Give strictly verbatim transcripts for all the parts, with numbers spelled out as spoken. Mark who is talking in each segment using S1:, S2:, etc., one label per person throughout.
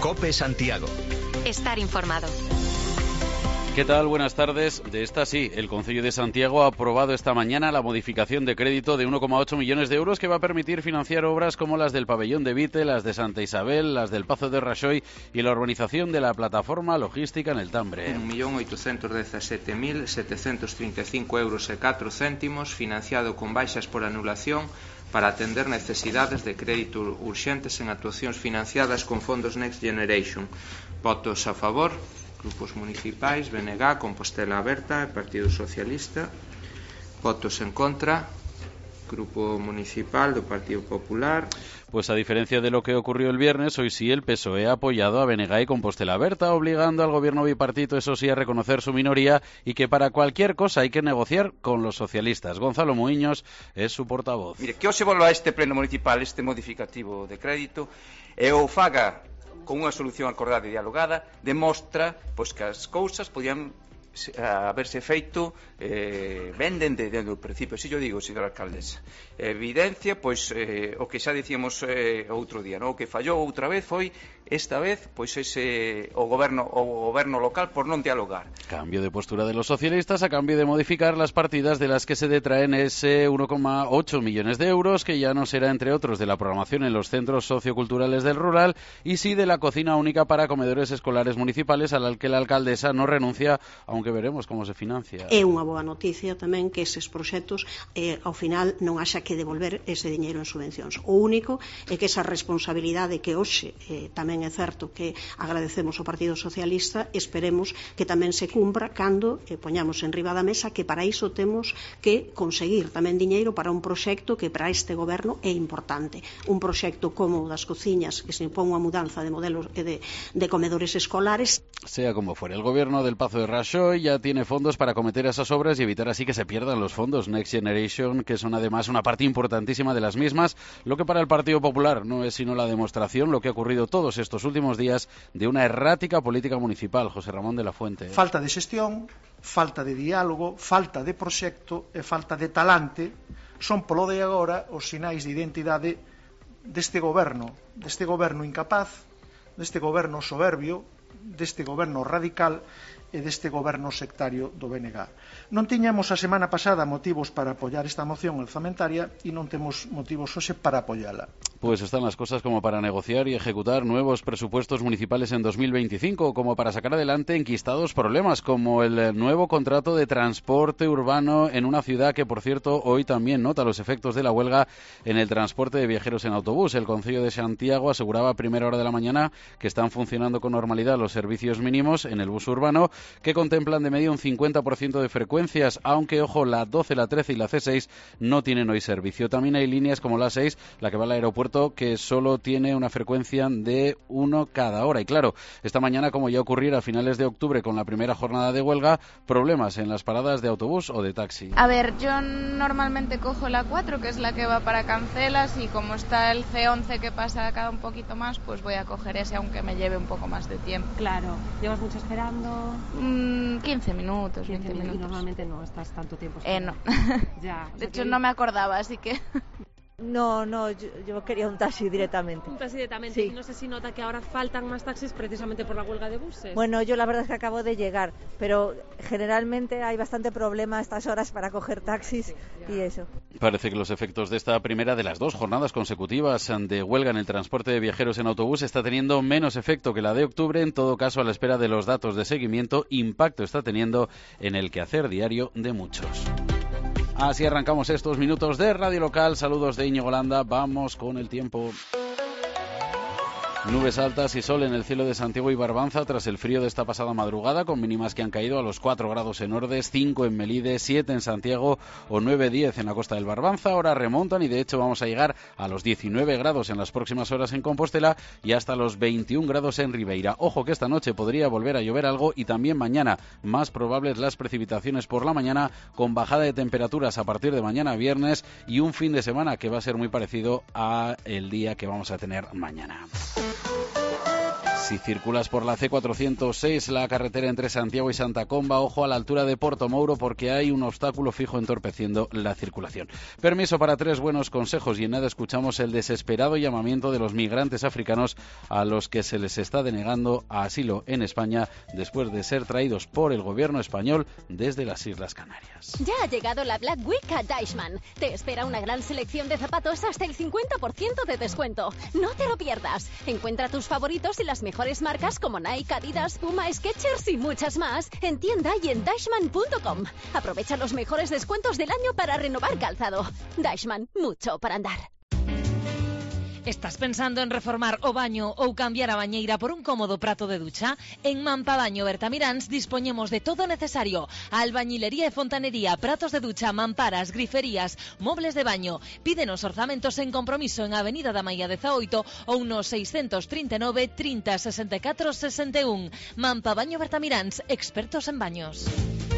S1: COPE Santiago.
S2: Estar informado.
S3: ¿Qué tal? Buenas tardes. De esta sí, el Concello de Santiago ha aprobado esta mañana la modificación de crédito de uno coma ocho millones de euros que va a permitir financiar obras como las del Pabellón de Vite, las de Santa Isabel, las del Pazo de Raxoi y la urbanización de la plataforma logística en el Tambre.
S4: un millón oitocentos dezasete mil setecientos treinta e cinco euros e catro céntimos financiado con baixas por anulación para atender necesidades de crédito urxentes en actuacións financiadas con fondos Next Generation. Votos a favor. Grupos municipais, B N G, Compostela Aberta e Partido Socialista. Votos en contra. Grupo municipal do Partido Popular.
S3: Pues a diferencia de lo que ocurrió el viernes, hoy sí el P S O E ha apoyado a B N G y Compostela Aberta, obligando al gobierno bipartito, eso sí, a reconocer su minoría y que para cualquier cosa hay que negociar con los socialistas. Gonzalo Muiños es su portavoz.
S5: Mire, que hoxe volva a este pleno municipal este modificativo de crédito e o faga con unha solución acordada e dialogada, demostra pois, que as cousas podían haberse feito eh, ben dende, dende o principio, si yo digo, señora alcaldesa. Evidencia, pois, eh, o que xa dicíamos eh, outro día, no? O que fallou outra vez foi, esta vez, pois ese o goberno o goberno local por non dialogar.
S3: Cambio de postura de los socialistas a cambio de modificar las partidas de las que se detraen ese uno coma ocho millones de euros, que ya no será, entre otros, de la programación en los centros socioculturales del rural, y sí de la cocina única para comedores escolares municipales, a la que la alcaldesa no renuncia, aunque veremos como se financia.
S6: É unha boa noticia tamén que eses proxectos eh, ao final non haxa que devolver ese diñeiro en subvencións. O único é que esa responsabilidade que hoxe eh, tamén é certo que agradecemos ao Partido Socialista, esperemos que tamén se cumpra cando eh, poñamos en riba da mesa que para iso temos que conseguir tamén diñeiro para un proxecto que para este goberno é importante. Un proxecto como o das cociñas, que se impón unha mudanza de modelos eh, de, de comedores escolares.
S3: Sea como fuere, el gobierno del Pazo de Raxoi ya tiene fondos para acometer esas obras y evitar así que se pierdan los fondos Next Generation, que son además una parte importantísima de las mismas, lo que para el Partido Popular no es sino la demostración, lo que ha ocurrido todos estos últimos días, de una errática política municipal. José Ramón de la Fuente.
S7: Falta de xestión, falta de diálogo, falta de proxecto e falta de talante son polo de agora os sinais de identidade deste goberno, deste goberno incapaz, deste goberno soberbio, deste goberno radical e deste goberno sectario do B N G. Non tiñamos a semana pasada motivos para apoiar esta moción orzamentaria e non temos motivos hoxe para apoiala.
S3: Pues están las cosas como para negociar y ejecutar nuevos presupuestos municipales en dos mil veinticinco, como para sacar adelante enquistados problemas, como el nuevo contrato de transporte urbano en una ciudad que, por cierto, hoy también nota los efectos de la huelga en el transporte de viajeros en autobús. El Concello de Santiago aseguraba a primera hora de la mañana que están funcionando con normalidad los servicios mínimos en el bus urbano, que contemplan de media un cincuenta por ciento de frecuencias, aunque, ojo, la doce, la trece y la C seis no tienen hoy servicio. También hay líneas como la seis, la que va al aeropuerto, que solo tiene una frecuencia de uno cada hora. Y claro, esta mañana, como ya ocurriera a finales de octubre con la primera jornada de huelga, problemas en las paradas de autobús o de taxi.
S8: A ver, yo normalmente cojo la cuatro, que es la que va para Cancelas, y como está el C once que pasa cada un poquito más, pues voy a coger ese, aunque me lleve un poco más de tiempo.
S9: Claro, ¿llevas mucho esperando?
S8: Mm, quince minutos, veinte minutos.
S9: Y normalmente no estás tanto tiempo
S8: esperando. Eh, no.
S9: Ya,
S8: de hecho, no me acordaba, así que...
S10: No, no, yo, yo quería un taxi directamente.
S9: Un taxi directamente.
S10: Sí.
S9: Y no sé si nota que ahora faltan más taxis precisamente por la huelga de buses.
S10: Bueno, yo la verdad es que acabo de llegar, pero generalmente hay bastante problema a estas horas para coger taxis, sí, y eso.
S3: Parece que los efectos de esta primera de las dos jornadas consecutivas de huelga en el transporte de viajeros en autobús está teniendo menos efecto que la de octubre. En todo caso, a la espera de los datos de seguimiento, impacto está teniendo en el quehacer diario de muchos. Así arrancamos estos minutos de Radio Local. Saludos de Íñigo Landa. Vamos con el tiempo. Nubes altas y sol en el cielo de Santiago y Barbanza tras el frío de esta pasada madrugada, con mínimas que han caído a los cuatro grados en Ordes, cinco en Melide, siete en Santiago o nueve diez en la costa del Barbanza. Ahora remontan y de hecho vamos a llegar a los diecinueve grados en las próximas horas en Compostela y hasta los veintiún grados en Ribeira. Ojo que esta noche podría volver a llover algo y también mañana más probables las precipitaciones por la mañana, con bajada de temperaturas a partir de mañana viernes y un fin de semana que va a ser muy parecido a el día que vamos a tener mañana. Si circulas por la C cuatrocientos seis, la carretera entre Santiago y Santa Comba, ojo a la altura de Portomouro porque hay un obstáculo fijo entorpeciendo la circulación. Permiso para tres buenos consejos y en nada escuchamos el desesperado llamamiento de los migrantes africanos a los que se les está denegando asilo en España después de ser traídos por el gobierno español desde las Islas Canarias.
S1: Ya ha llegado la Black Week a Deichmann. Te espera una gran selección de zapatos hasta el cincuenta por ciento de descuento. No te lo pierdas. Encuentra tus favoritos y las mejores marcas como Nike, Adidas, Puma, Skechers y muchas más en tienda y en deichmann punto com. Aprovecha los mejores descuentos del año para renovar calzado. Deichmann, mucho para andar.
S2: Estás pensando en reformar o baño ou cambiar a bañeira por un cómodo prato de ducha? En Mampabaño Bertamiráns dispoñemos de todo necesario: albañilería e fontanería, pratos de ducha, mamparas, griferías, mobles de baño. Pídenos orzamentos en compromiso en Avenida da Maía dezaoito ou no seiscentos trinta e nove, trinta, sesenta e catro, sesenta e un. Mampabaño Bertamiráns, expertos en baños.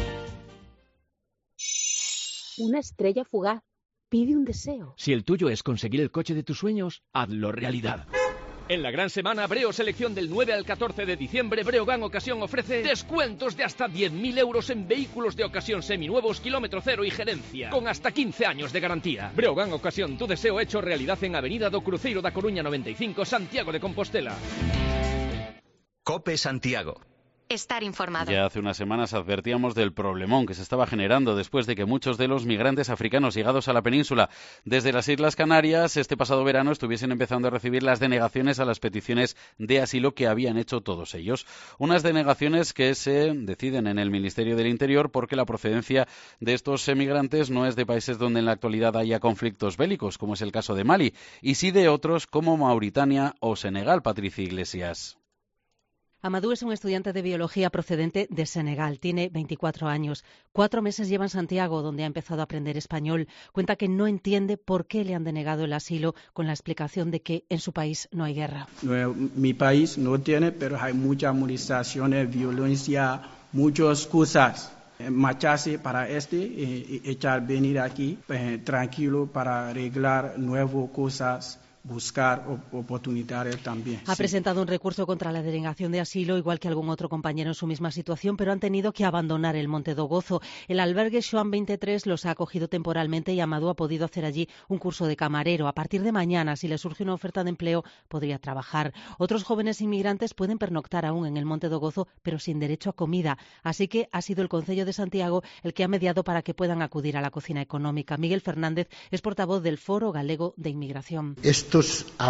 S11: Una estrella fugaz. Pide un deseo.
S12: Si el tuyo es conseguir el coche de tus sueños, hazlo realidad. En la gran semana Breo Selección del nueve al catorce de diciembre, Breogán Ocasión ofrece descuentos de hasta diez mil euros en vehículos de ocasión seminuevos, kilómetro cero y gerencia, con hasta quince años de garantía. Breogán Ocasión, tu deseo hecho realidad en Avenida do Cruceiro da Coruña noventa y cinco, Santiago de Compostela.
S13: COPE Santiago.
S14: Estar informado.
S3: Ya hace unas semanas advertíamos del problemón que se estaba generando después de que muchos de los migrantes africanos llegados a la península desde las Islas Canarias este pasado verano estuviesen empezando a recibir las denegaciones a las peticiones de asilo que habían hecho todos ellos. Unas denegaciones que se deciden en el Ministerio del Interior porque la procedencia de estos emigrantes no es de países donde en la actualidad haya conflictos bélicos, como es el caso de Mali, y sí de otros como Mauritania o Senegal. Patricia Iglesias.
S15: Amadou es un estudiante de biología procedente de Senegal. Tiene veinticuatro años. Cuatro meses lleva en Santiago, donde ha empezado a aprender español. Cuenta que no entiende por qué le han denegado el asilo con la explicación de que en su país no hay guerra.
S16: No, mi país no tiene, pero hay mucha movilización, violencia, muchas cosas. Marcharse para este y, y echar venir aquí eh, tranquilo para arreglar nuevas cosas. Buscar oportunidades también.
S15: Ha sí. presentado un recurso contra la denegación de asilo, igual que algún otro compañero en su misma situación, pero han tenido que abandonar el Monte do Gozo. El albergue Xoan veintitrés los ha acogido temporalmente y Amadou ha podido hacer allí un curso de camarero. A partir de mañana, si le surge una oferta de empleo, podría trabajar. Otros jóvenes inmigrantes pueden pernoctar aún en el Monte do Gozo, pero sin derecho a comida. Así que ha sido el Concello de Santiago el que ha mediado para que puedan acudir a la cocina económica. Miguel Fernández es portavoz del Foro Galego de Inmigración.
S17: Estos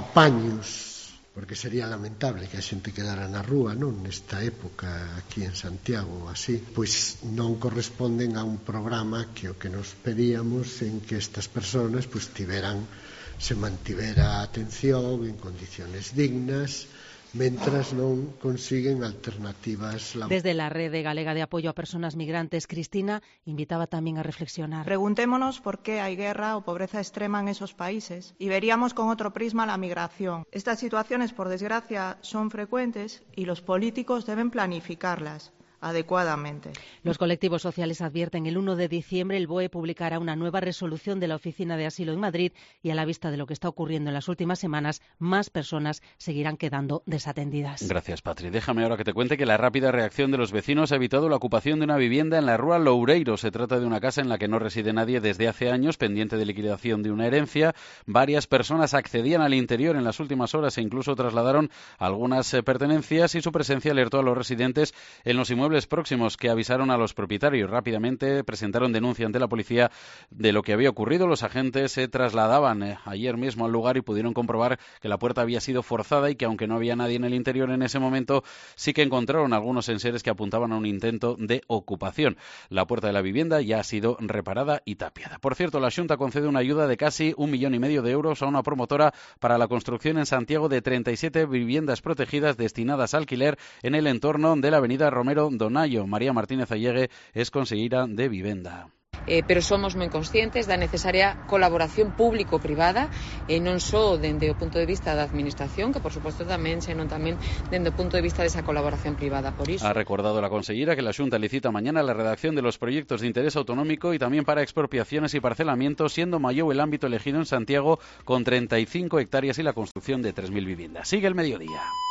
S17: apaños, porque sería lamentable que a xente quedara na rúa, non, nesta época aquí en Santiago así, pois non corresponden a un programa que o que nos pedíamos en que estas personas pois tiveran, se mantivera a atención en condiciones dignas, mentras non consiguen alternativas.
S15: Desde la Rede Galega de Apoyo a Personas Migrantes, Cristina invitaba también a reflexionar.
S18: Preguntémonos por qué hay guerra o pobreza extrema en esos países y veríamos con otro prisma la migración. Estas situaciones, por desgracia, son frecuentes y los políticos deben planificarlas adecuadamente.
S15: Los colectivos sociales advierten el uno de diciembre el B O E publicará una nueva resolución de la Oficina de Asilo en Madrid y a la vista de lo que está ocurriendo en las últimas semanas, más personas seguirán quedando desatendidas.
S3: Gracias, Patri. Déjame ahora que te cuente que la rápida reacción de los vecinos ha evitado la ocupación de una vivienda en la Rúa Loureiro. Se trata de una casa en la que no reside nadie desde hace años, pendiente de liquidación de una herencia. Varias personas accedían al interior en las últimas horas e incluso trasladaron algunas eh, pertenencias y su presencia alertó a los residentes en los inmuebles próximos, que avisaron a los propietarios. Rápidamente presentaron denuncia ante la policía de lo que había ocurrido. Los agentes se trasladaban eh, ayer mismo al lugar y pudieron comprobar que la puerta había sido forzada y que aunque no había nadie en el interior en ese momento, sí que encontraron algunos enseres que apuntaban a un intento de ocupación. La puerta de la vivienda ya ha sido reparada y tapiada. Por cierto, la Xunta concede una ayuda de casi un millón y medio de euros a una promotora para la construcción en Santiago de treinta y siete viviendas protegidas destinadas a alquiler en el entorno de la avenida Romero Donayo. María Martínez Allegue es consellera de Vivenda.
S19: Eh, pero somos moi conscientes da necesaria colaboración público-privada, e non só dende o punto de vista da administración, que por suposto tamén, senón tamén dende o punto de vista desa colaboración privada. Por iso.
S3: Ha recordado la consellera que la Xunta licita mañana la redacción de los proyectos de interés autonómico y también para expropiaciones y parcelamientos, siendo Mayou el ámbito elegido en Santiago con treinta y cinco hectáreas y la construcción de tres mil viviendas. Sigue el mediodía.